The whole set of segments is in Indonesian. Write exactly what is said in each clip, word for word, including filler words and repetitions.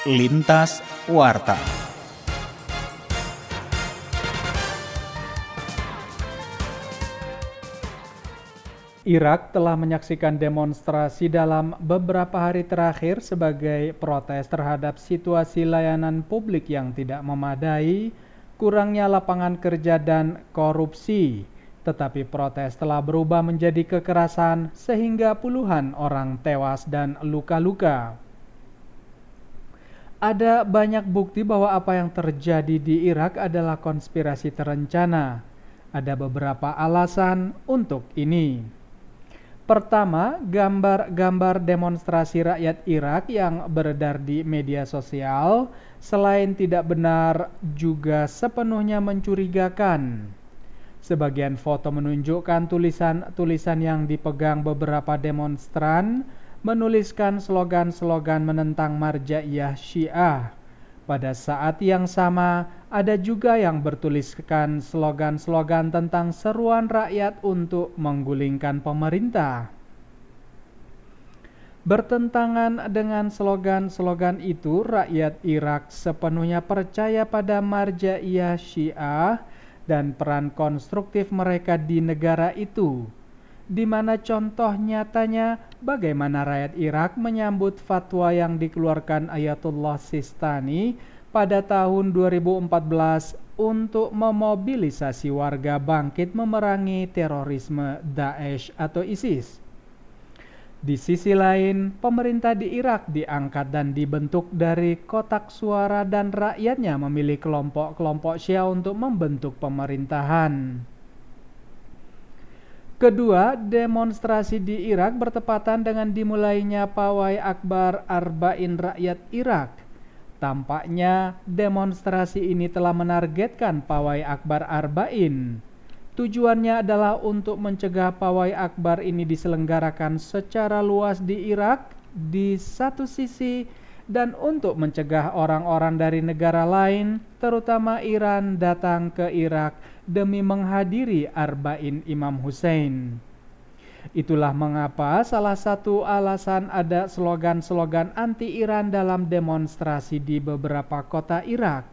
Lintas Warta. Irak telah menyaksikan demonstrasi dalam beberapa hari terakhir sebagai protes terhadap situasi layanan publik yang tidak memadai, kurangnya lapangan kerja dan korupsi. Tetapi protes telah berubah menjadi kekerasan sehingga puluhan orang tewas dan luka-luka. Ada banyak bukti bahwa apa yang terjadi di Irak adalah konspirasi terencana. Ada beberapa alasan untuk ini. Pertama, gambar-gambar demonstrasi rakyat Irak yang beredar di media sosial selain tidak benar juga sepenuhnya mencurigakan. Sebagian foto menunjukkan tulisan-tulisan yang dipegang beberapa demonstran menuliskan slogan-slogan menentang marja'iyah Syiah. Pada saat yang sama, ada juga yang bertuliskan slogan-slogan tentang seruan rakyat untuk menggulingkan pemerintah. Bertentangan dengan slogan-slogan itu, rakyat Irak sepenuhnya percaya pada marja'iyah Syiah dan peran konstruktif mereka di negara itu, di mana contoh nyatanya bagaimana rakyat Irak menyambut fatwa yang dikeluarkan Ayatullah Sistani pada tahun dua ribu empat belas untuk memobilisasi warga bangkit memerangi terorisme Daesh atau ISIS. Di sisi lain, pemerintah di Irak diangkat dan dibentuk dari kotak suara dan rakyatnya memilih kelompok-kelompok Syiah untuk membentuk pemerintahan. Kedua, demonstrasi di Irak bertepatan dengan dimulainya Pawai Akbar Arba'in rakyat Irak. Tampaknya demonstrasi ini telah menargetkan Pawai Akbar Arba'in. Tujuannya adalah untuk mencegah Pawai Akbar ini diselenggarakan secara luas di Irak di satu sisi, dan untuk mencegah orang-orang dari negara lain, terutama Iran, datang ke Irak demi menghadiri Arba'in Imam Hussein. Itulah mengapa salah satu alasan ada slogan-slogan anti-Iran dalam demonstrasi di beberapa kota Irak.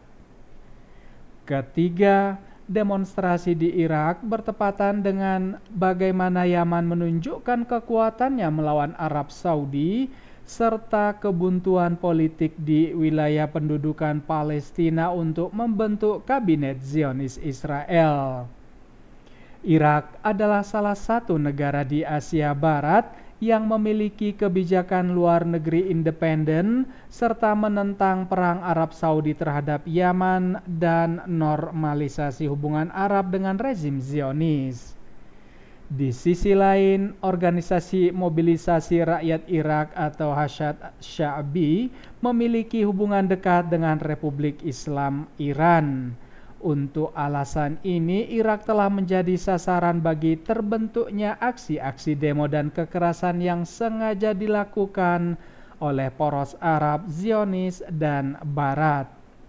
Ketiga, demonstrasi di Irak bertepatan dengan bagaimana Yaman menunjukkan kekuatannya melawan Arab Saudi serta kebuntuan politik di wilayah pendudukan Palestina untuk membentuk kabinet Zionis Israel. Irak adalah salah satu negara di Asia Barat yang memiliki kebijakan luar negeri independen serta menentang perang Arab Saudi terhadap Yaman dan normalisasi hubungan Arab dengan rezim Zionis. Di sisi lain, organisasi mobilisasi rakyat Irak atau Hashad Sya'bi memiliki hubungan dekat dengan Republik Islam Iran. Untuk alasan ini, Irak telah menjadi sasaran bagi terbentuknya aksi-aksi demo dan kekerasan yang sengaja dilakukan oleh poros Arab, Zionis, dan Barat.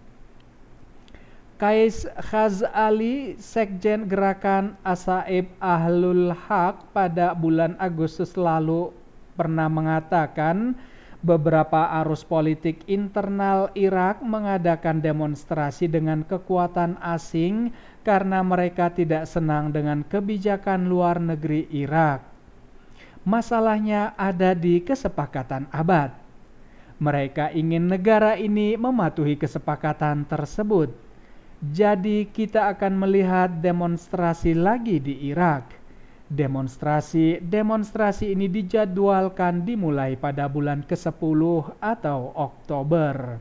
Qais Khazali, Sekjen Gerakan Ashaib Ahlul Haq, pada bulan Agustus lalu pernah mengatakan beberapa arus politik internal Irak mengadakan demonstrasi dengan kekuatan asing karena mereka tidak senang dengan kebijakan luar negeri Irak. Masalahnya ada di kesepakatan abad. Mereka ingin negara ini mematuhi kesepakatan tersebut. Jadi kita akan melihat demonstrasi lagi di Irak. Demonstrasi-demonstrasi ini dijadwalkan dimulai pada bulan kesepuluh atau Oktober.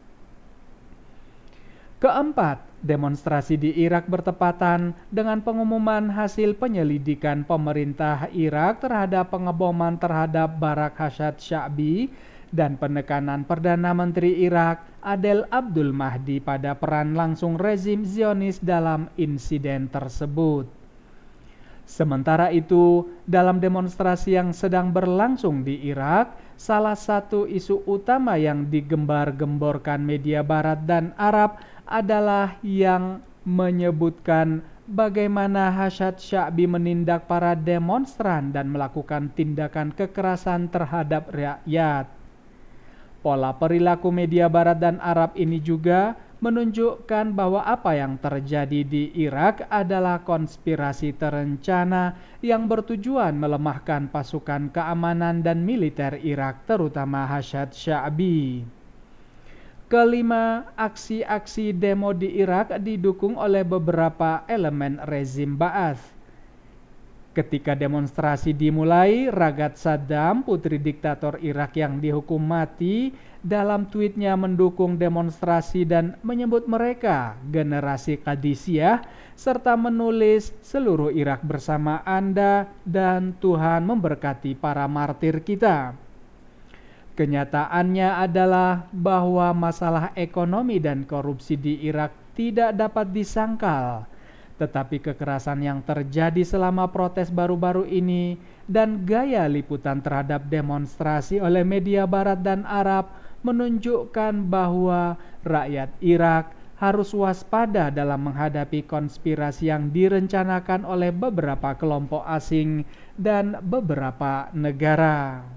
Keempat, demonstrasi di Irak bertepatan dengan pengumuman hasil penyelidikan pemerintah Irak terhadap pengeboman terhadap Barak Hashad Sya'bi dan penekanan Perdana Menteri Irak Adel Abdul Mahdi pada peran langsung rezim Zionis dalam insiden tersebut. Sementara itu, dalam demonstrasi yang sedang berlangsung di Irak, salah satu isu utama yang digembar-gemborkan media Barat dan Arab adalah yang menyebutkan bagaimana Hashad Sya'bi menindak para demonstran dan melakukan tindakan kekerasan terhadap rakyat. Pola perilaku media Barat dan Arab ini juga menunjukkan bahwa apa yang terjadi di Irak adalah konspirasi terencana yang bertujuan melemahkan pasukan keamanan dan militer Irak, terutama Hashad Sya'bi. Kelima, aksi-aksi demo di Irak didukung oleh beberapa elemen rezim Ba'ath. Ketika demonstrasi dimulai, Ragad Saddam, putri diktator Irak yang dihukum mati, dalam tweetnya mendukung demonstrasi dan menyebut mereka generasi Qadisiyah, serta menulis seluruh Irak bersama Anda dan Tuhan memberkati para martir kita. Kenyataannya adalah bahwa masalah ekonomi dan korupsi di Irak tidak dapat disangkal. Tetapi kekerasan yang terjadi selama protes baru-baru ini dan gaya liputan terhadap demonstrasi oleh media Barat dan Arab menunjukkan bahwa rakyat Irak harus waspada dalam menghadapi konspirasi yang direncanakan oleh beberapa kelompok asing dan beberapa negara.